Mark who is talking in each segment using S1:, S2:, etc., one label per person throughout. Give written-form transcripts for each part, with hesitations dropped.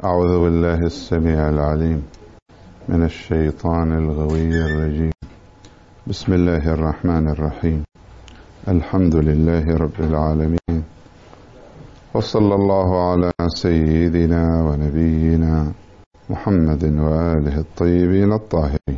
S1: أعوذ بالله السميع العليم من الشيطان الغوي الرجيم. بسم الله الرحمن الرحيم. الحمد لله رب العالمين، وصلى الله على سيدنا ونبينا محمد وآله الطيبين الطاهرين.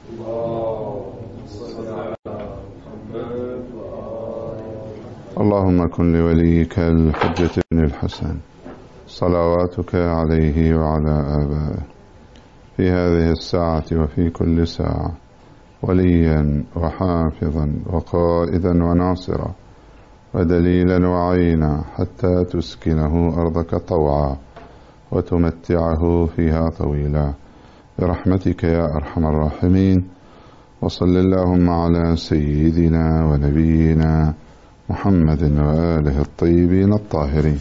S1: اللهم كن لوليك الحجة بن الحسن صلواتك عليه وعلى آبائه في هذه الساعة وفي كل ساعة وليا وحافظا وقائدا وناصرا ودليلا وعينا حتى تسكنه أرضك طوعا وتمتعه فيها طويلا برحمتك يا أرحم الراحمين. وصل اللهم على سيدنا ونبينا محمد وآله الطيبين الطاهرين.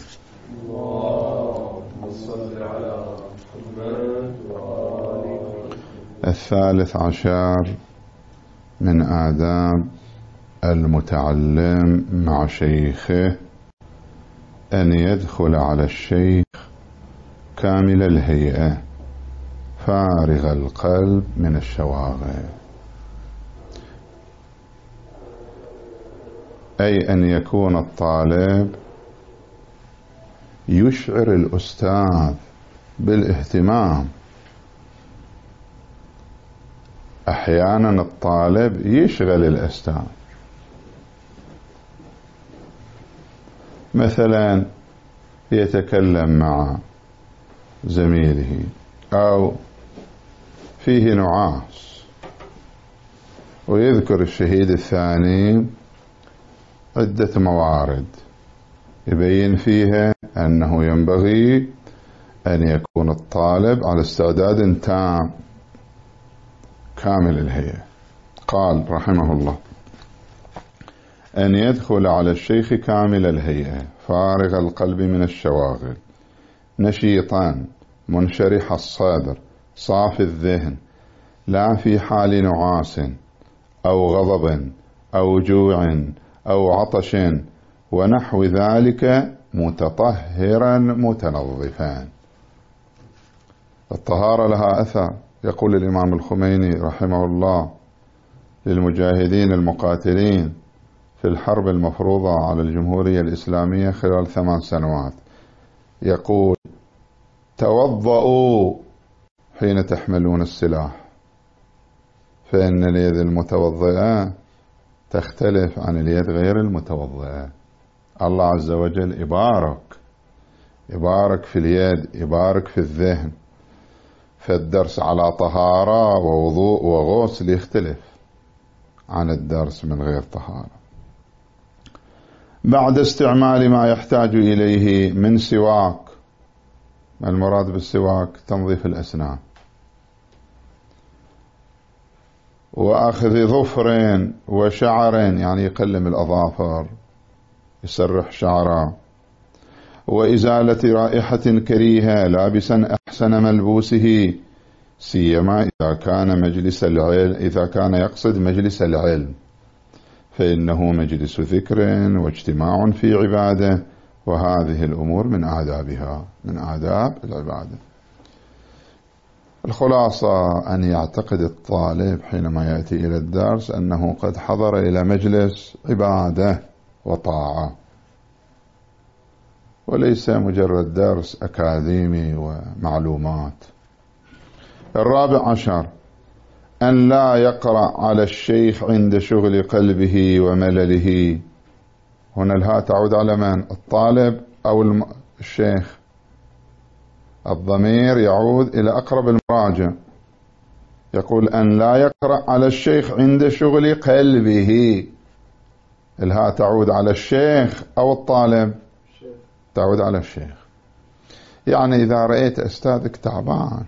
S1: الثالث عشر من آداب المتعلم مع شيخه أن يدخل على الشيخ كامل الهيئة فارغ القلب من الشواغل، أي أن يكون الطالب يشعر الأستاذ بالاهتمام. أحيانا الطالب يشغل الأستاذ، مثلا يتكلم مع زميله أو فيه نعاس ويذكر الشهيد الثاني عدة موارد يبين فيها أنه ينبغي أن يكون الطالب على استعداد تام كامل الهيئة. قال رحمه الله: أن يدخل على الشيخ كامل الهيئة فارغ القلب من الشواغل نشيطا منشرح الصدر صافي الذهن، لا في حال نعاس أو غضب أو جوع أو عطش ونحو ذلك، متطهرا متنظفا. الطهارة لها أثر. يقول الإمام الخميني رحمه الله للمجاهدين المقاتلين في الحرب المفروضة على الجمهورية الإسلامية خلال 8 سنوات، يقول: توضؤوا حين تحملون السلاح، فإن اليد المتوضئة تختلف عن اليد غير المتوضئة. الله عز وجل يبارك في اليد، يبارك في الذهن. فالدرس على طهارة ووضوء وغسل يختلف عن الدرس من غير طهارة. بعد استعمال ما يحتاج إليه من سواك، المراد بالسواك تنظيف الأسنان، وأخذ ظفر وشعر، يعني يقلم الأظافر يسرح شعره، وإزالة رائحة كريهة لابسا أحسن ملبوسه، سيما إذا كان يقصد مجلس العلم، فإنه مجلس ذكر واجتماع في عبادة، وهذه الأمور من آداب العبادة. الخلاصة أن يعتقد الطالب حينما يأتي إلى الدرس أنه قد حضر إلى مجلس عبادة وطاعة، وليس مجرد درس أكاديمي ومعلومات. الرابع عشر أن لا يقرأ على الشيخ عند شغل قلبه وملله. هنا الهاء تعود على من؟ الطالب أو الشيخ؟ الضمير يعود إلى أقرب المراجع. يقول أن لا يقرأ على الشيخ عند شغل قلبه. الهاء تعود على الشيخ أو الطالب؟ تعود على الشيخ. يعني إذا رأيت أستاذك تعبان،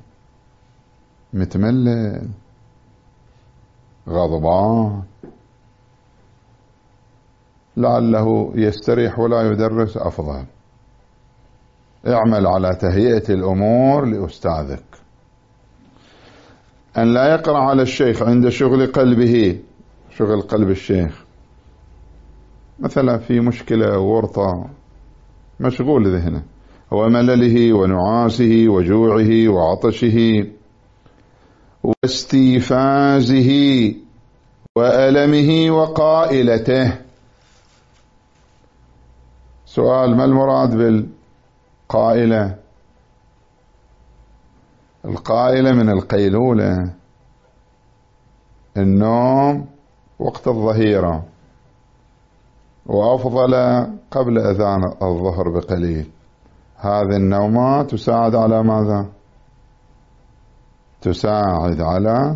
S1: متملل، غضبان، لعله يستريح ولا يدرس، أفضل اعمل على تهيئة الأمور لأستاذك. أن لا يقرأ على الشيخ عند شغل قلبه، شغل قلب الشيخ، مثلا في مشكلة ورطة مشغول ذهنه، وملله ونعاسه وجوعه وعطشه واستيفازه وألمه وقائلته. سؤال: ما المراد بالقائلة؟ القائلة من القيلولة، النوم وقت الظهيرة، وأفضل قبل أذان الظهر بقليل. هذه النومات تساعد على ماذا؟ تساعد على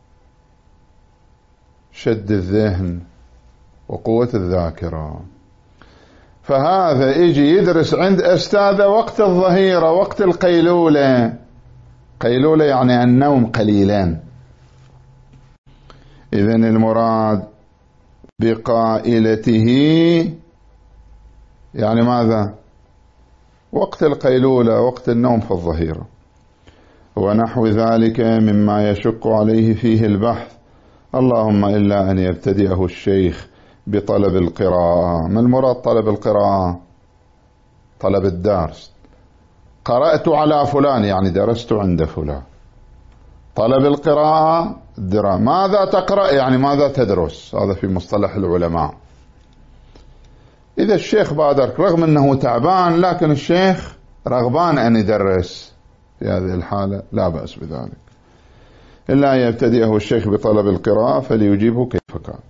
S1: شد الذهن وقوة الذاكرة. فهذا يجي يدرس عند أستاذه وقت الظهيرة، وقت القيلولة. قيلولة يعني النوم قليلا. إذن المراد بقائلته يعني ماذا؟ وقت القيلولة، وقت النوم في الظهيرة. ونحو ذلك مما يشق عليه فيه البحث، اللهم إلا أن يبتدئه الشيخ بطلب القراءة. ما المراد طلب القراءة؟ طلب الدرس. قرأت على فلان يعني درست عند فلان. طلب القراءة ماذا تقرأ يعني ماذا تدرس، هذا في مصطلح العلماء. إذا الشيخ بادر رغم أنه تعبان، لكن الشيخ رغبان أن يدرس، في هذه الحالة لا بأس بذلك. إلا يبتدئه الشيخ بطلب القراءة فليجيبه كيف كان.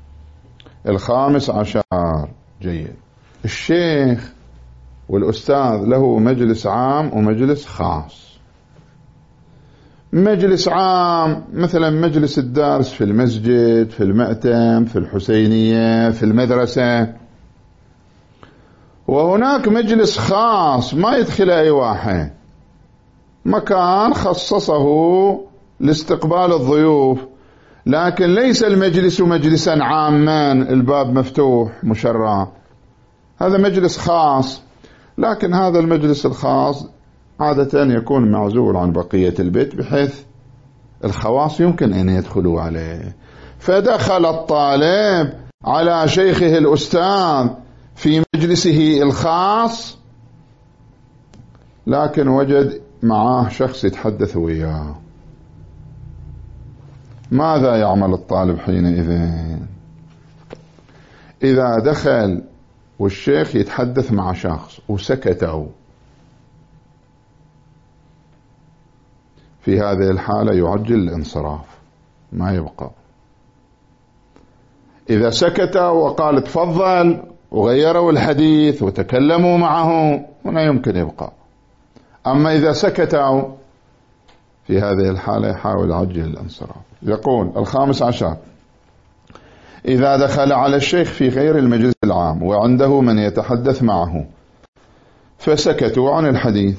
S1: 15. جيد. الشيخ والأستاذ له مجلس عام ومجلس خاص. مجلس عام مثلا مجلس الدرس في المسجد، في المأتم، في الحسينية، في المدرسة. وهناك مجلس خاص ما يدخل أي واحد، مكان خصصه لاستقبال الضيوف، لكن ليس المجلس مجلسا عاما الباب مفتوح مشرع. هذا مجلس خاص، لكن هذا المجلس الخاص عادة يكون معزول عن بقية البيت، بحيث الخواص يمكن أن يدخلوا عليه. فدخل الطالب على شيخه الأستاذ في مجلسه الخاص، لكن وجد معاه شخص يتحدث وياه. ماذا يعمل الطالب حينئذ؟ إذا دخل والشيخ يتحدث مع شخص وسكتوا، في هذه الحالة يعجل الانصراف، ما يبقى. إذا سكتوا وقال تفضل وغيروا الحديث وتكلموا معه، هنا يمكن يبقى. أما إذا سكتوا في هذه الحالة يحاول يعجل الانصراف. يقول 15: إذا دخل على الشيخ في غير المجلس العام وعنده من يتحدث معه فسكتوا عن الحديث،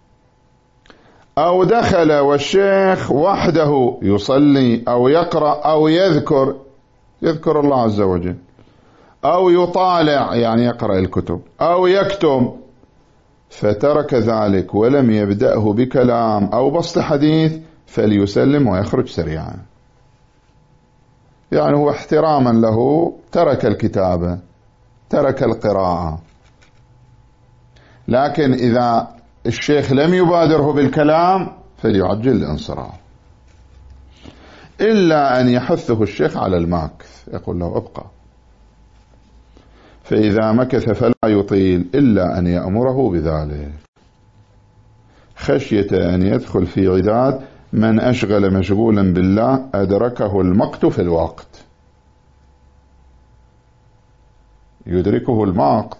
S1: أو دخل والشيخ وحده يصلي أو يقرأ أو يذكر الله عز وجل، أو يطالع يعني يقرأ الكتب، أو يكتب، فترك ذلك ولم يبدأه بكلام أو بسط حديث، فليسلم ويخرج سريعا. يعني هو احتراما له ترك الكتابة، ترك القراءة. لكن إذا الشيخ لم يبادره بالكلام فليعجل الانصراف، إلا أن يحثه الشيخ على الماكث، يقول له ابقى. فإذا مكث فلا يطيل إلا أن يأمره بذلك، خشية أن يدخل في عداد من أشغل مشغولا بالله أدركه المقت في الوقت. يدركه المقت،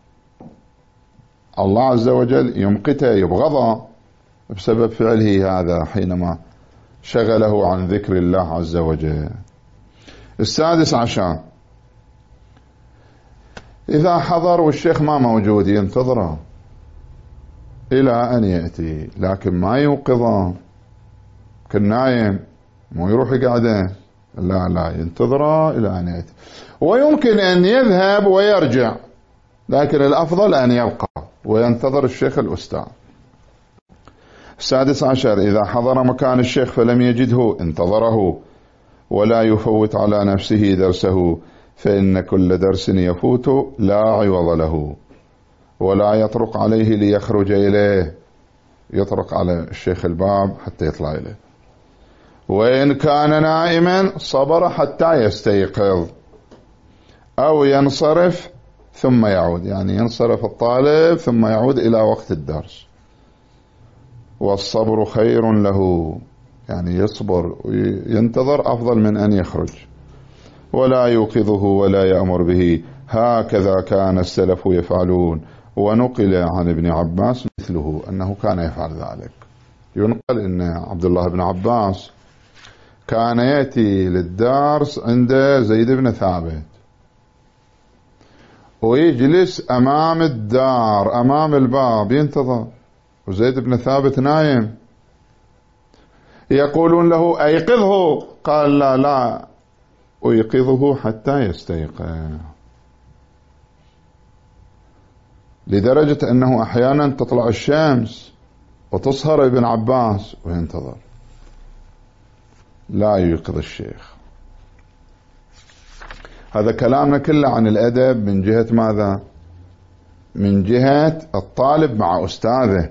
S1: الله عز وجل يمقته يبغضه بسبب فعله هذا حينما شغله عن ذكر الله عز وجل. 16: إذا حضر والشيخ ما موجود ينتظره إلى أن يأتي، لكن ما يوقظه كالنايم، مو يروح يقعده، لا ينتظره إلى أن يأتي. ويمكن أن يذهب ويرجع، لكن الأفضل أن يبقى وينتظر الشيخ الأستاذ. 16: إذا حضر مكان الشيخ فلم يجده انتظره، ولا يفوت على نفسه درسه، فإن كل درس يفوت لا عوض له. ولا يطرق عليه ليخرج إليه، يطرق على الشيخ الباب حتى يطلع إليه. وإن كان نائما صبر حتى يستيقظ أو ينصرف ثم يعود، يعني ينصرف الطالب ثم يعود إلى وقت الدرس. والصبر خير له، يعني يصبر وينتظر أفضل من أن يخرج. ولا يوقظه ولا يأمر به، هكذا كان السلف يفعلون. ونقل عن ابن عباس مثله أنه كان يفعل ذلك. ينقل أن عبد الله بن عباس كان يأتي للدرس عند زيد بن ثابت ويجلس أمام الدار أمام الباب ينتظر، وزيد بن ثابت نايم. يقولون له أيقظه، قال لا أيقظه حتى يستيقظ. لدرجة أنه أحيانا تطلع الشمس وتصهر ابن عباس وينتظر، لا ييقظ الشيخ. هذا كلامنا كله عن الأدب من جهة ماذا؟ من جهة الطالب مع أستاذه.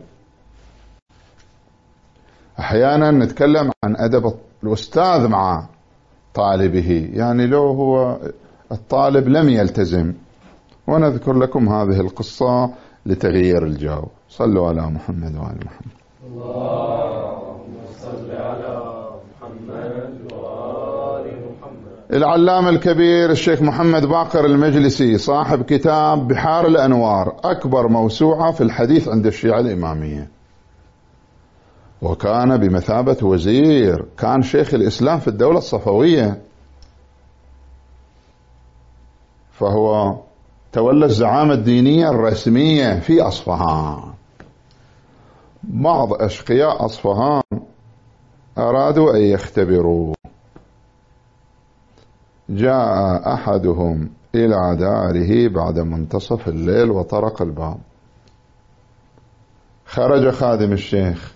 S1: أحيانا نتكلم عن أدب الأستاذ مع طالبه، يعني لو هو الطالب لم يلتزم. ونذكر لكم هذه القصة لتغيير الجو. صلوا على محمد وآل محمد.
S2: اللهم صل على محمد وآل محمد.
S1: العلامة الكبير الشيخ محمد باقر المجلسي صاحب كتاب بحار الأنوار، أكبر موسوعة في الحديث عند الشيعة الإمامية، وكان بمثابة وزير، كان شيخ الإسلام في الدولة الصفوية، فهو تولى الزعامة الدينية الرسمية في أصفهان. بعض أشقياء أصفهان أرادوا أن يختبروا، جاء أحدهم إلى داره بعد منتصف الليل وطرق الباب. خرج خادم الشيخ.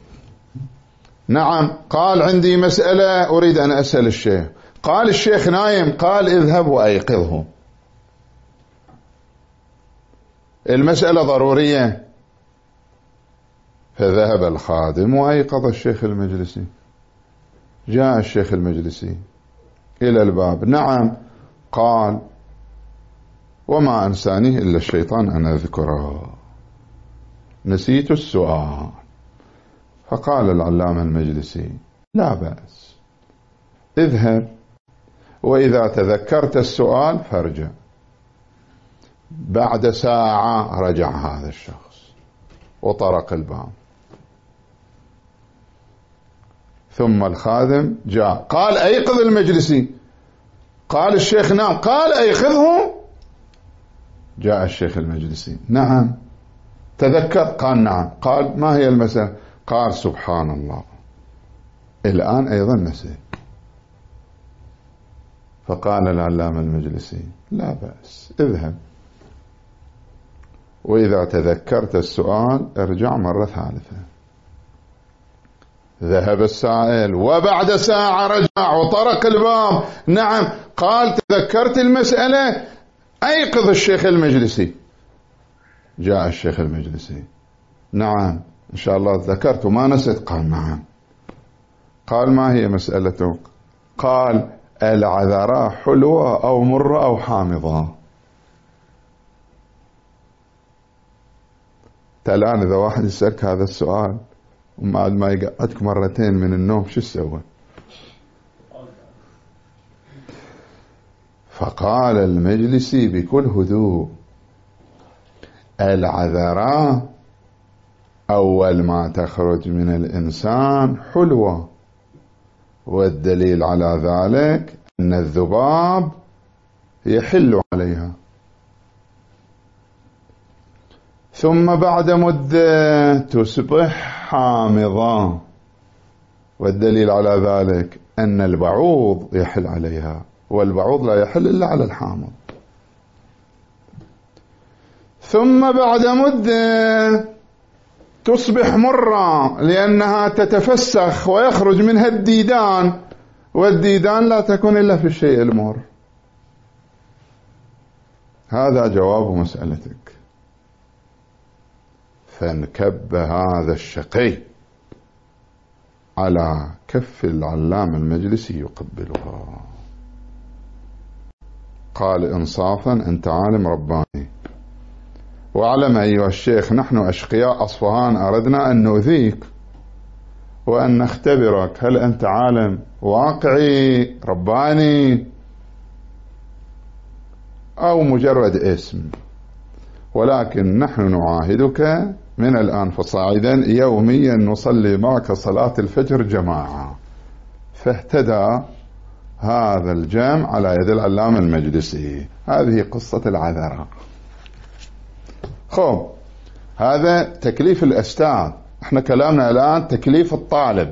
S1: نعم، قال عندي مسألة أريد أن أسأل الشيخ. قال الشيخ نايم. قال اذهب وأيقظه، المسألة ضرورية. فذهب الخادم وأيقظ الشيخ المجلسي. جاء الشيخ المجلسي إلى الباب. نعم. قال وما أنساني إلا الشيطان أن أذكره، نسيت السؤال. فقال العلامة المجلسي لا بأس، اذهب وإذا تذكرت السؤال فارجع. بعد ساعة رجع هذا الشخص وطرق الباب. ثم الخادم جاء قال أيقظ المجلسي. قال الشيخ نعم. قال أيقظه. جاء الشيخ المجلسي. نعم تذكر. قال نعم. قال ما هي المسألة؟ قال سبحان الله الآن أيضا نسيت. فقال العلامة المجلسي لا بأس، اذهب وإذا تذكرت السؤال ارجع مرة ثالثة. ذهب السائل وبعد ساعة رجع وطرق الباب. نعم. قال تذكرت المسألة، أيقظ الشيخ المجلسي. جاء الشيخ المجلسي. نعم إن شاء الله ذكرت وما نسيت. قال نعم. قال ما هي مسألتك؟ قال العذراء حلوة أو مرة أو حامضة؟ الآن إذا واحد يسألك هذا السؤال وما ما يقعدك مرتين من النوم شو تسوي؟ فقال المجلسي بكل هدوء العذراء أول ما تخرج من الإنسان حلوة، والدليل على ذلك أن الذباب يحل عليها، ثم بعد مدة تصبح حامضة، والدليل على ذلك أن البعوض يحل عليها، والبعوض لا يحل إلا على الحامض. ثم بعد مدة تصبح مرة لأنها تتفسخ ويخرج منها الديدان، والديدان لا تكون إلا في الشيء المر. هذا جواب مسألتك. فانكب هذا الشقي على كف العلام المجلسي يقبلها. قال إنصافا أنت عالم رباني، واعلم أيها الشيخ نحن أشقياء أصفهان أردنا أن نؤذيك وأن نختبرك، هل أنت عالم واقعي رباني أو مجرد اسم؟ ولكن نحن نعاهدك من الآن فصاعدا يوميا نصلي معك صلاة الفجر جماعة. فاهتدى هذا الجمع على يد العلام المجلسي. هذه قصة العذراء. خب، هذا تكليف الأستاذ. احنا كلامنا الآن تكليف الطالب.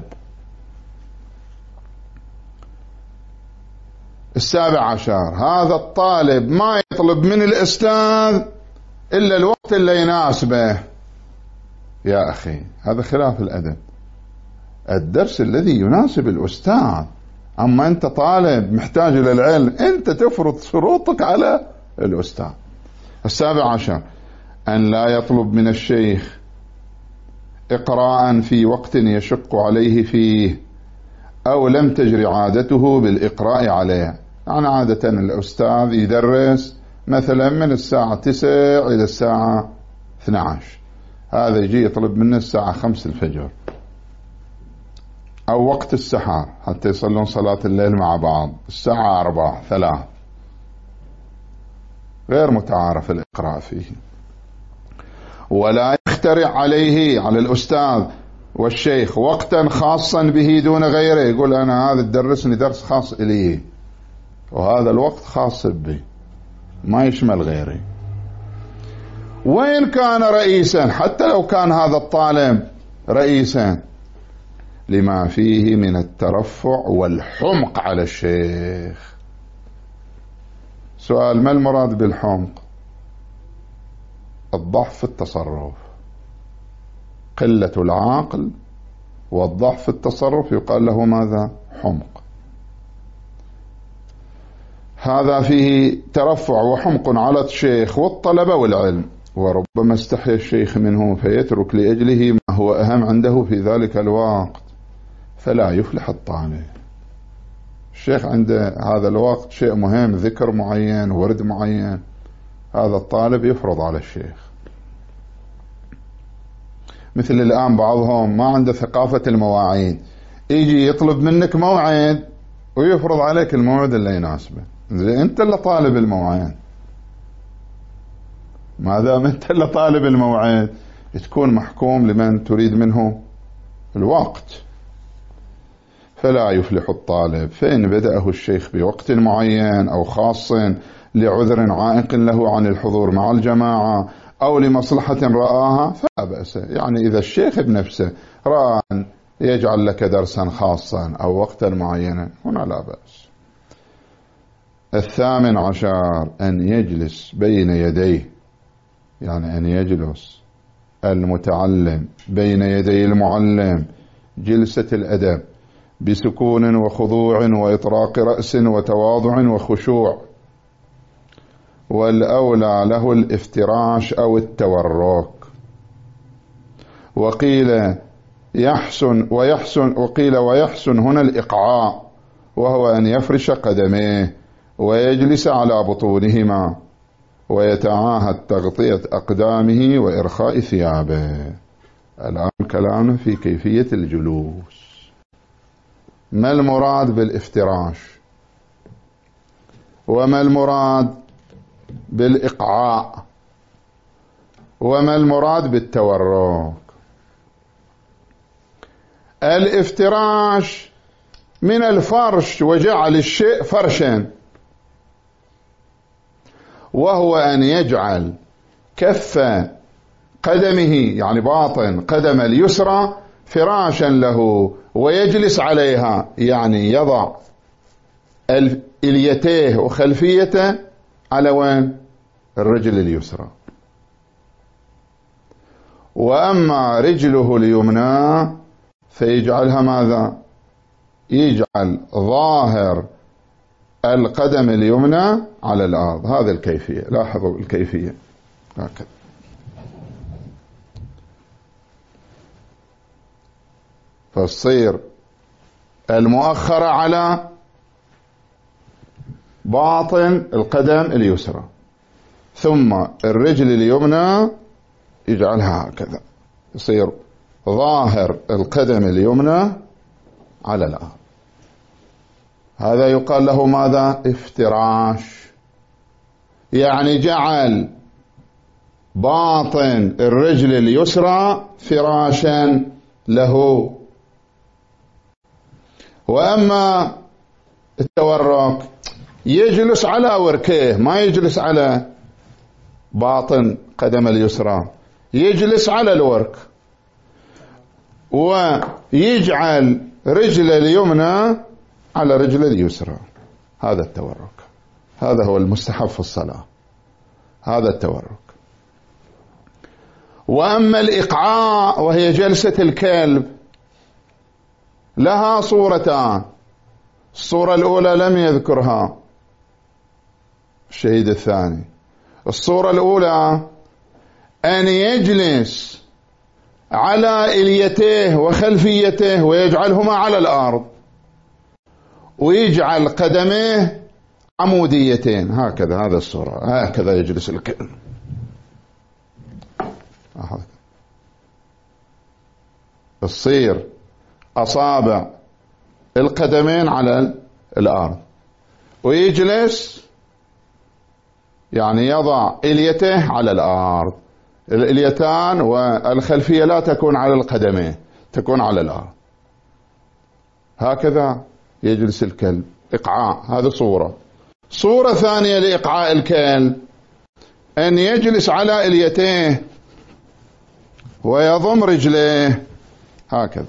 S1: 17 هذا الطالب ما يطلب من الأستاذ إلا الوقت اللي يناسبه. يا أخي هذا خلاف الأدب. الدرس الذي يناسب الأستاذ. أما أنت طالب محتاج إلى العلم، أنت تفرض شروطك على الأستاذ. 17 أن لا يطلب من الشيخ إقراء في وقت يشق عليه فيه أو لم تجري عادته بالإقراء عليه. يعني عادة الأستاذ يدرس مثلا من الساعة 9 إلى الساعة 12، هذا يجي يطلب منه الساعة 5 الفجر أو وقت السحر حتى يصلون صلاة الليل مع بعض الساعة 4 3، غير متعارف الإقراء فيه. ولا يخترع عليه على الأستاذ والشيخ وقتا خاصا به دون غيره، يقول أنا هذا تدرسني درس خاص إليه وهذا الوقت خاص بي ما يشمل غيري. وإن كان رئيسا، حتى لو كان هذا الطالب رئيسا، لما فيه من الترفع والحمق على الشيخ. سؤال: ما المراد بالحمق؟ الضعف في التصرف، قلة العقل والضعف في التصرف يقال له ماذا؟ حمق. هذا فيه ترفع وحمق على الشيخ والطلبة والعلم، وربما استحيا الشيخ منه فيترك لأجله ما هو أهم عنده في ذلك الوقت، فلا يفلح الطالب. الشيخ عنده هذا الوقت شيء مهم، ذكر معين، ورد معين، هذا الطالب يفرض على الشيخ. مثل الآن بعضهم ما عنده ثقافة المواعيد، يجي يطلب منك موعد ويفرض عليك الموعد اللي يناسبه. أنت اللي طالب الموعد، ما دام أنت اللي طالب الموعد تكون محكوم لمن تريد منه الوقت. فلا يفلح الطالب. فإن بدأه الشيخ بوقت معين أو خاص لعذر عائق له عن الحضور مع الجماعة أو لمصلحة رآها فلا بأس. يعني إذا الشيخ بنفسه رأى أن يجعل لك درسا خاصا أو وقتا معينا هنا لا بأس. 18 أن يجلس بين يديه، يعني أن يجلس المتعلم بين يدي المعلم جلسة الأدب بسكون وخضوع وإطراق رأس وتواضع وخشوع، والأولى له الافتراش أو التورك. وقيل ويحسن هنا الإقعاء، وهو أن يفرش قدميه ويجلس على بطونهما ويتعاهد تغطية أقدامه وإرخاء ثيابه. الآن كلامنا في كيفية الجلوس. ما المراد بالافتراش؟ وما المراد بالإقعاء؟ وما المراد بالتورك؟ الافتراش من الفرش، وجعل الشيء فرشا، وهو أن يجعل كف قدمه يعني باطن قدم اليسرى فراشا له ويجلس عليها، يعني يضع اليتيه وخلفيته على وين؟ الرجل اليسرى. وأما رجله اليمنى فيجعلها ماذا؟ يجعل ظاهر القدم اليمنى على الأرض. هذه الكيفية، لاحظوا الكيفية هكذا. فتصير المؤخرة على باطن القدم اليسرى، ثم الرجل اليمنى يجعلها هكذا، يصير ظاهر القدم اليمنى على الأرض. هذا يقال له ماذا؟ افتراش. يعني جعل باطن الرجل اليسرى فراشا له. وأما التورك يجلس على وركيه، ما يجلس على باطن قدم اليسرى، يجلس على الورك ويجعل رجل اليمنى على رجل اليسرى. هذا التورك، هذا هو المستحب في الصلاة، هذا التورك. وأما الإقعاء وهي جلسة الكلب لها صورتان. الصورة الأولى لم يذكرها الشهيد الثاني. الصورة الأولى أن يجلس على إليته وخلفيته ويجعلهما على الأرض، ويجعل قدميه عموديتين هكذا. هذا الصورة، هكذا يجلس الكلب، تصير أصابع القدمين على الأرض، ويجلس يعني يضع إليته على الأرض. الإليتان والخلفية لا تكون على القدمين، تكون على الأرض. هكذا يجلس الكلب إقعاء. هذه صورة. صورة ثانية لإقعاء الكلب أن يجلس على إليته ويضم رجليه هكذا.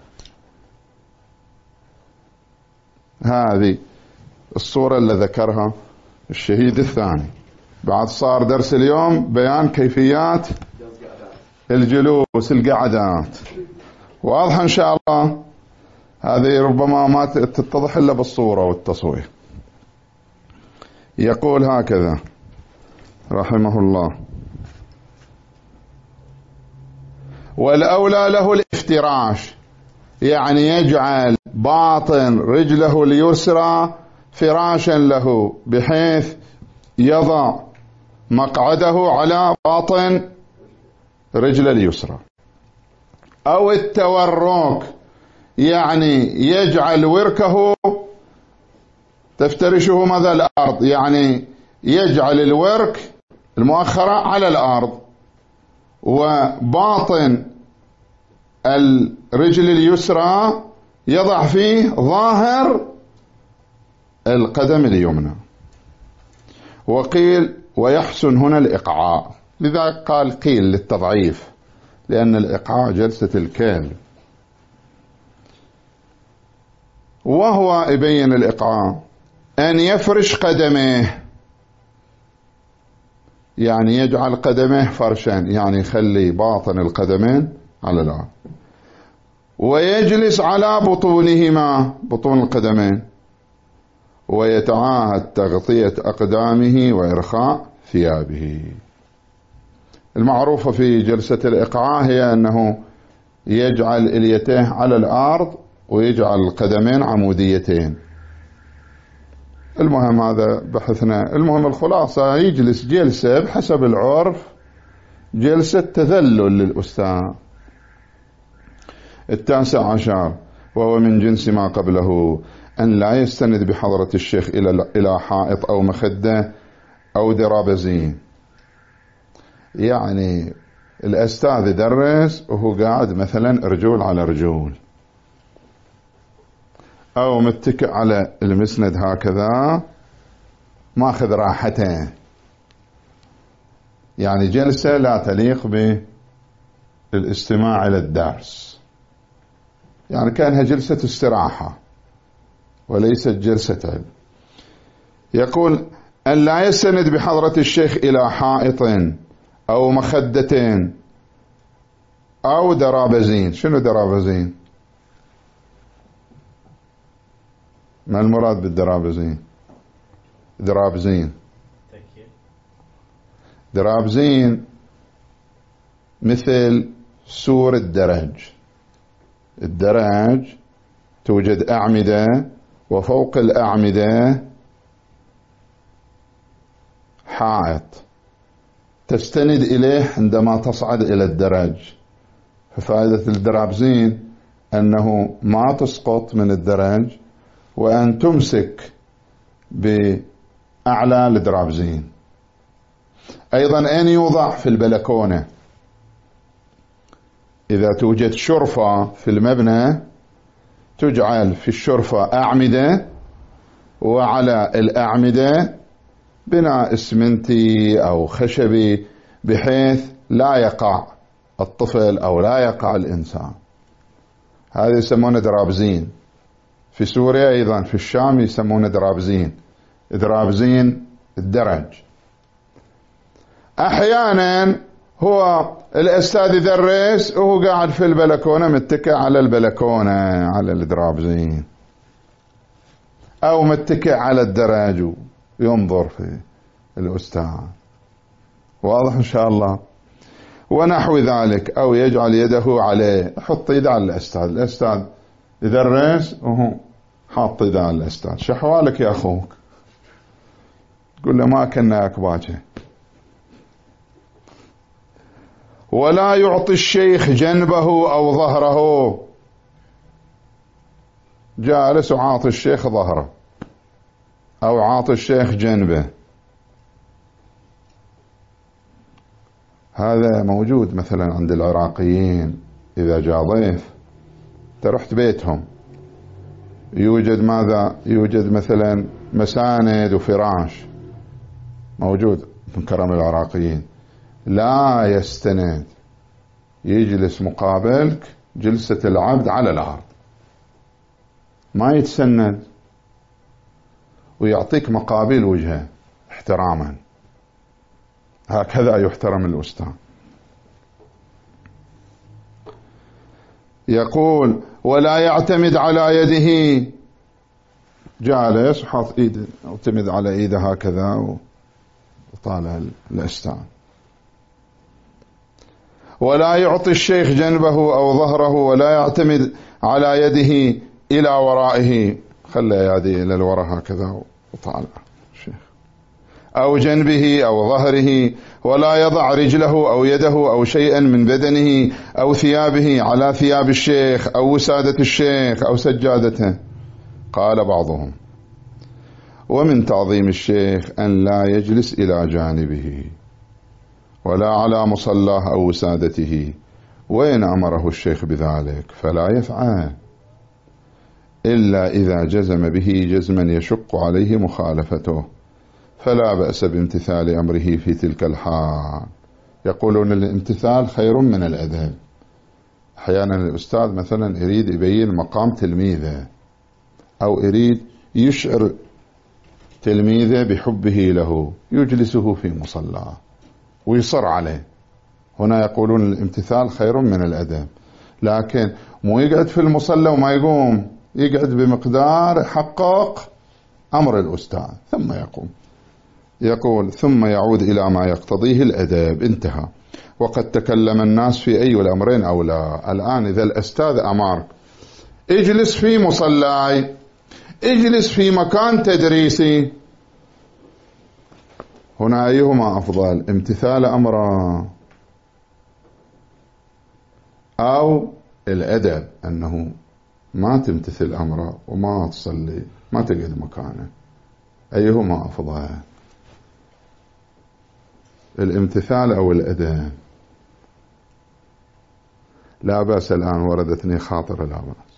S1: هذه الصورة اللي ذكرها الشهيد الثاني. بعد صار درس اليوم بيان كيفيات الجلوس، القعدات، واضحة إن شاء الله. هذه ربما ما تتضح إلا بالصورة والتصوير. يقول هكذا رحمه الله: والأولى له الافتراش، يعني يجعل باطن رجله اليسرى فراشا له، بحيث يضع مقعده على باطن رجل اليسرى. أو التورك، يعني يجعل وركه تفترشه ماذا؟ الأرض، يعني يجعل الورك المؤخرة على الأرض، وباطن الرجل اليسرى يضع فيه ظاهر القدم اليمنى. وقيل ويحسن هنا الإقعاء، لذا قيل للتضعيف، لأن الإقعاء جلسة الكلب. وهو يبين الإقعاء أن يفرش قدميه، يعني يجعل قدميه فرشا، يعني يخلي باطن القدمين على الأرض، ويجلس على بطونهما، بطون القدمين، ويتعاهد تغطية أقدامه وإرخاء ثيابه. المعروفة في جلسة الإقعاء هي أنه يجعل إليته على الأرض ويجعل القدمين عموديتين. المهم هذا بحثنا. المهم الخلاصة يجلس جلسة بحسب العرف، جلسة تذلل للأستاذ. 19 وهو من جنس ما قبله أن لا يستند بحضرة الشيخ إلى حائط أو مخدة أو درابزين. يعني الأستاذ يدرس وهو قاعد مثلا رجول على رجول، أو متكئ على المسند هكذا، ماخذ راحته، يعني جلسة لا تليق بالاستماع إلى الدرس، يعني كانها جلسة استراحة وليست جلسة علم. يقول أن لا يستند بحضرة الشيخ إلى حائط أو مخدتين أو درابزين. شنو درابزين؟ ما المراد بالدرابزين؟ درابزين مثل سور الدرج، الدرج توجد أعمدة، وفوق الأعمدة حائط تستند إليه عندما تصعد إلى الدرج. ففائدة الدرابزين أنه ما تسقط من الدرج، وأن تمسك بأعلى الدرابزين. أيضا أين يوضع؟ في البلكونة. إذا توجد شرفة في المبنى تجعل في الشرفة أعمدة، وعلى الأعمدة بناء اسمنتي أو خشبي بحيث لا يقع الطفل أو لا يقع الإنسان. هذا يسمونه درابزين. في سوريا أيضا في الشام يسمونه درابزين، درابزين الدرج. أحيانا هو الأستاذ يدرس وهو قاعد في البلكونة متكئ على البلكونة على الدرابزين، أو متكئ على الدرج وينظر في الأستاذ. واضح إن شاء الله؟ ونحو ذلك. أو يجعل يده عليه، حط يده على الأستاذ يدرس وهو حاط يده على الأستاذ. شحوالك يا أخوك؟ تقول له ما كنا أكباجه. ولا يعطي الشيخ جنبه أو ظهره. جالس وعاطي الشيخ ظهره أو عاطي الشيخ جنبه. هذا موجود مثلا عند العراقيين. إذا جاء ضيف رحت بيتهم يوجد ماذا؟ يوجد مثلا مساند وفراش موجود من كرم العراقيين. لا يستند، يجلس مقابلك جلسة العبد على الأرض، ما يتسند، ويعطيك مقابل وجهه احتراما. هكذا يحترم الأستاذ. يقول ولا يعتمد على يده. جالس وحاط ايده، يعتمد على ايده هكذا وطالع الأستاذ. ولا يعطي الشيخ جنبه أو ظهره، ولا يعتمد على يده إلى ورائه، خلى يديه إلى الوراء هكذا وطالع الشيخ، أو جنبه أو ظهره. ولا يضع رجله أو يده أو شيئا من بدنه أو ثيابه على ثياب الشيخ أو وسادة الشيخ أو سجادته. قال بعضهم ومن تعظيم الشيخ أن لا يجلس إلى جانبه ولا على مصلاه أو وسادته، وإن أمره الشيخ بذلك فلا يفعل إلا إذا جزم به جزما يشق عليه مخالفته، فلا بأس بامتثال أمره في تلك الحال. يقولون الامتثال خير من الأدب. أحيانا الأستاذ مثلا يريد يبين مقام تلميذه، أو يريد يشعر تلميذه بحبه له، يجلسه في مصلاه ويصر عليه. هنا يقولون الامتثال خير من الأدب. لكن مو يقعد في المصلى وما يقوم، يقعد بمقدار يحقق أمر الأستاذ ثم يقوم. يقول ثم يعود إلى ما يقتضيه الأدب. انتهى. وقد تكلم الناس في أي الأمرين أولى. الآن إذا الأستاذ أمرك اجلس في مصلاي، اجلس في مكان تدريسي، هنا أيهما أفضل؟ امتثال أمره أو الأدب أنه ما تمتثل أمره وما تصلي، ما تقعد مكانه؟ أيهما أفضل؟ الامتثال أو الأدب؟ لا بأس. الآن وردتني خاطر لا بأس.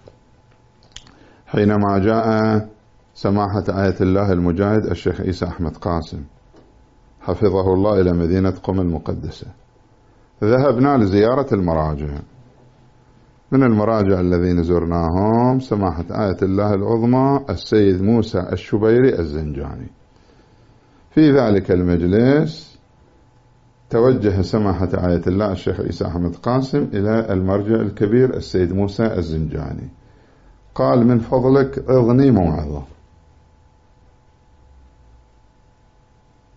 S1: حينما جاء سماحة آية الله المجاهد الشيخ عيسى أحمد قاسم حفظه الله إلى مدينة قم المقدسة، ذهبنا لزيارة المراجع. من المراجع الذين زرناهم سماحة آية الله العظمى السيد موسى الشبيري الزنجاني. في ذلك المجلس توجه سماحة آية الله الشيخ عيسى أحمد قاسم إلى المرجع الكبير السيد موسى الزنجاني، قال من فضلك اعظني موعظة.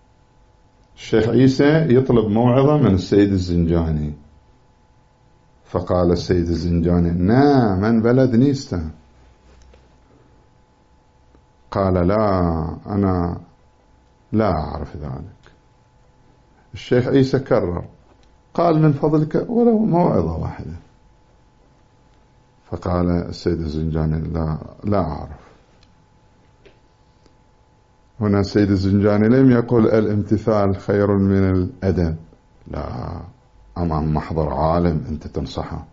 S1: الشيخ عيسى يطلب موعظة من السيد الزنجاني، فقال السيد الزنجاني: نعم، من بلد نيستا؟ قال: لا، أنا لا أعرف ذلك. الشيخ عيسى كرر، قال: من فضلك ولو موعظة واحدة. فقال السيد الزنجاني: لا أعرف. هنا السيد الزنجاني لم يقل الامتثال خير من الأدب، لا، أمام محضر عالم أنت تنصحه،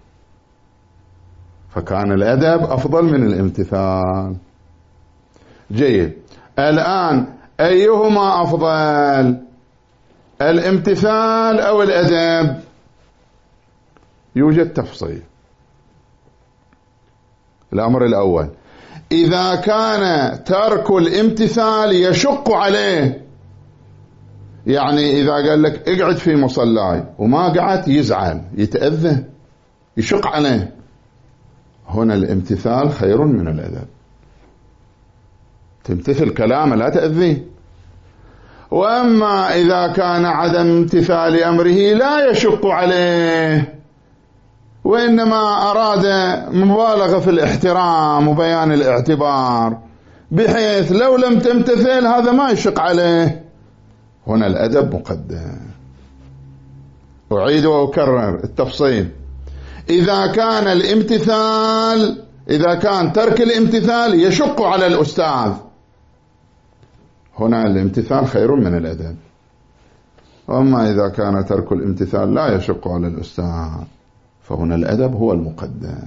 S1: فكان الأدب أفضل من الامتثال. جيد، الآن أيهما أفضل، الامتثال أو الأدب؟ يوجد تفصيل. الأمر الأول: إذا كان ترك الامتثال يشق عليه، يعني إذا قال لك اقعد في مصلاي وما قعدت يزعل يتأذى يشق عليه، هنا الامتثال خير من الأدب، تمتثل كلامه لا تأذيه. وأما إذا كان عدم امتثال أمره لا يشق عليه، وإنما أراد مبالغة في الاحترام وبيان الاعتبار بحيث لو لم تمتثل هذا ما يشق عليه، هنا الأدب مقدم. أعيد وأكرر التفصيل: إذا كان ترك الامتثال يشق على الأستاذ، هنا الامتثال خير من الأدب. وأما إذا كان ترك الامتثال لا يشق على الأستاذ، فهنا الأدب هو المقدم.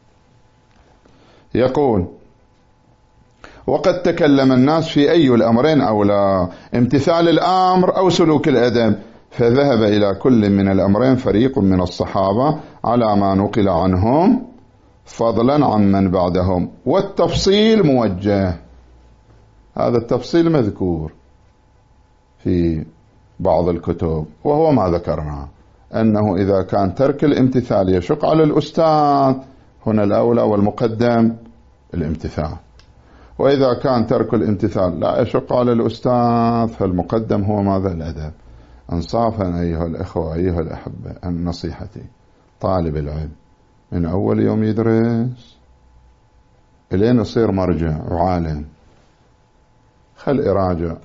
S1: يقول: وقد تكلم الناس في أي الأمرين أولى، امتثال الأمر أو سلوك الأدب، فذهب إلى كل من الأمرين فريق من الصحابة على ما نقل عنهم فضلا عن من بعدهم، والتفصيل موجه. هذا التفصيل مذكور في بعض الكتب، وهو ما ذكرنا، أنه إذا كان ترك الامتثال يشق على الأستاذ، هنا الأولى والمقدم الامتثال، وإذا كان ترك الامتثال لا يشق على الأستاذ فالمقدم هو ماذا؟ الأدب. انصافا أيها الأخوة أيها الأحبة، النصيحتي طالب العلم من أول يوم يدرس إلين يصير مرجع وعالم، خل يراجع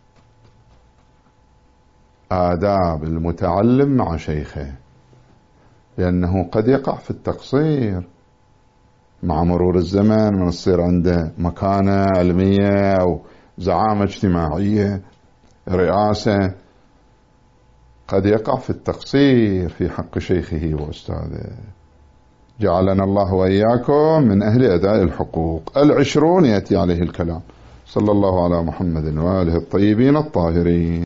S1: آداب المتعلم مع شيخه، لأنه قد يقع في التقصير مع مرور الزمن، من يصير عنده مكانة علمية وزعامة اجتماعية رئاسة، قد يقع في التقصير في حق شيخه وأستاذه. جعلنا الله وإياكم من أهل أداء الحقوق. 20 يأتي عليه الكلام. صلى الله على محمد وآله الطيبين الطاهرين.